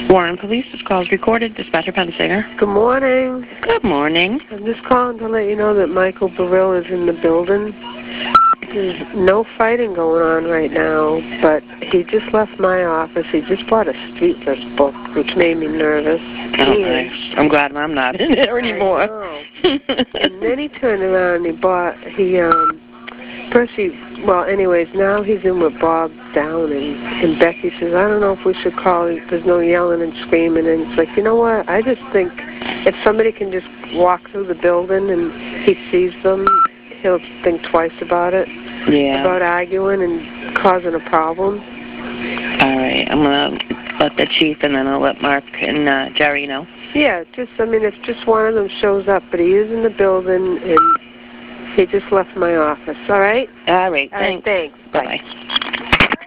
Warren Police, this call is recorded. Dispatcher Pensinger. Good morning. Good morning. I'm just calling to let you know that Michael Burrill is in the building. There's no fighting going on right now, but he just left my office. He just bought a street list book, which made me nervous. Oh, nice. I'm glad I'm not in there anymore. I know. And then he turned around and now he's in with Bob Downing, and Becky says, I don't know if we should call, there's no yelling and screaming, and it's like, you know what, I just think if somebody can just walk through the building and he sees them, he'll think twice about it, about arguing and causing a problem. All right, I'm going to let the chief, and then I'll let Mark and Jerry know. Yeah, if just one of them shows up, but he is in the building, and he just left my office, all right? All right, thanks. Thanks. Bye-bye.